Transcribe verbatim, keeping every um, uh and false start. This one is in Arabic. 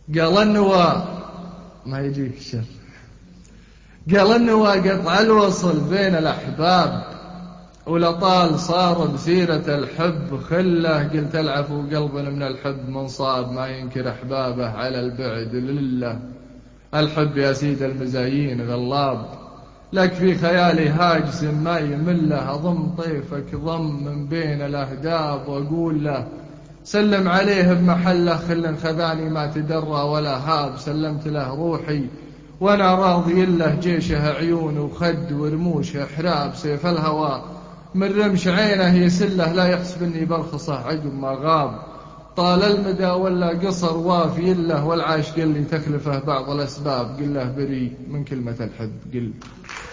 قال النوى ما يجيك الشر. قال النوى قطع الوصل بين الأحباب، ولطال صار بسيرة الحب خله. قلت العفو قلب من الحب منصاب، ما ينكر أحبابه على البعد لله. الحب يا سيد المزايين غلاب، لك في خيالي هاجس ما يمله. أضم طيفك ضم من بين الأهداب، وأقول له سلم عليه بمحله. خل خذاني ما تدرى ولا هاب، سلمت له روحي وانا راضي له. جيشه عيون وخد ورموشه حراب، سيف الهوى من رمش عينه يسله. لا يحسب اني برخصه عقب ما غاب، طال المدى ولا قصر وافي له. والعاشق اللي تخلفه بعض الاسباب، قل له بري من كلمة الحب قل.